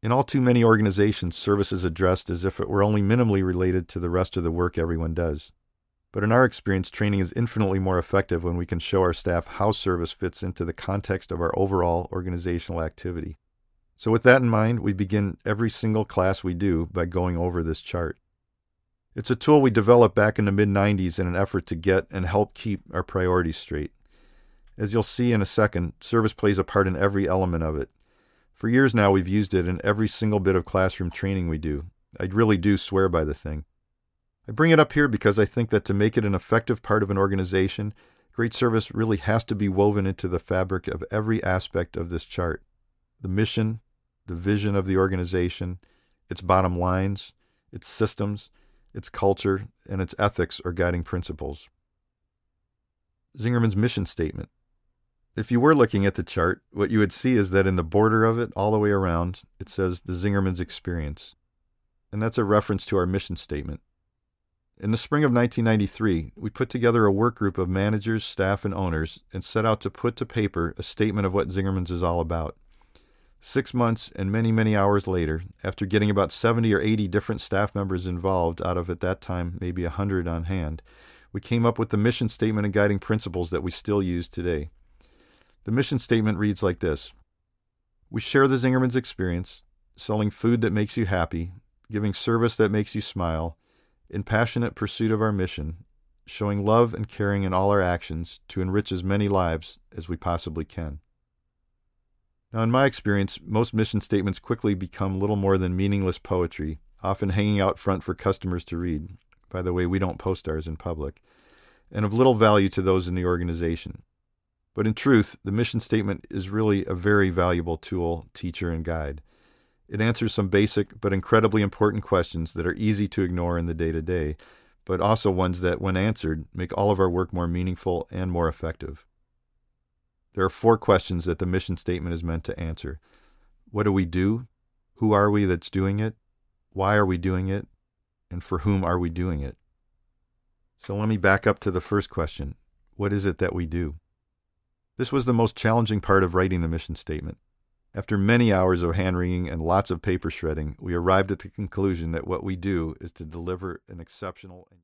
In all too many organizations, service is addressed as if it were only minimally related to the rest of the work everyone does. But in our experience, training is infinitely more effective when we can show our staff how service fits into the context of our overall organizational activity. So with that in mind, we begin every single class we do by going over this chart. It's a tool we developed back in the mid-90s in an effort to get and help keep our priorities straight. As you'll see in a second, service plays a part in every element of it. For years now, we've used it in every single bit of classroom training we do. I really do swear by the thing. I bring it up here because I think that to make it an effective part of an organization, great service really has to be woven into the fabric of every aspect of this chart. The mission, the vision of the organization, its bottom lines, its systems, its culture, and its ethics or guiding principles. Zingerman's mission statement. If you were looking at the chart, what you would see is that in the border of it, all the way around, it says the Zingerman's Experience. And that's a reference to our mission statement. In the spring of 1993, we put together a work group of managers, staff, and owners and set out to put to paper a statement of what Zingerman's is all about. 6 months and many, many hours later, after getting about 70 or 80 different staff members involved out of, at that time, maybe 100 on hand, we came up with the mission statement and guiding principles that we still use today. The mission statement reads like this. We share the Zingerman's experience, selling food that makes you happy, giving service that makes you smile, in passionate pursuit of our mission, showing love and caring in all our actions to enrich as many lives as we possibly can. Now, in my experience, most mission statements quickly become little more than meaningless poetry, often hanging out front for customers to read. By the way, we don't post ours in public, and of little value to those in the organization. But in truth, the mission statement is really a very valuable tool, teacher, and guide. It answers some basic but incredibly important questions that are easy to ignore in the day-to-day, but also ones that, when answered, make all of our work more meaningful and more effective. There are 4 questions that the mission statement is meant to answer. What do we do? Who are we that's doing it? Why are we doing it? And for whom are we doing it? So let me back up to the first question. What is it that we do? This was the most challenging part of writing the mission statement. After many hours of hand-wringing and lots of paper shredding, we arrived at the conclusion that what we do is to deliver an exceptional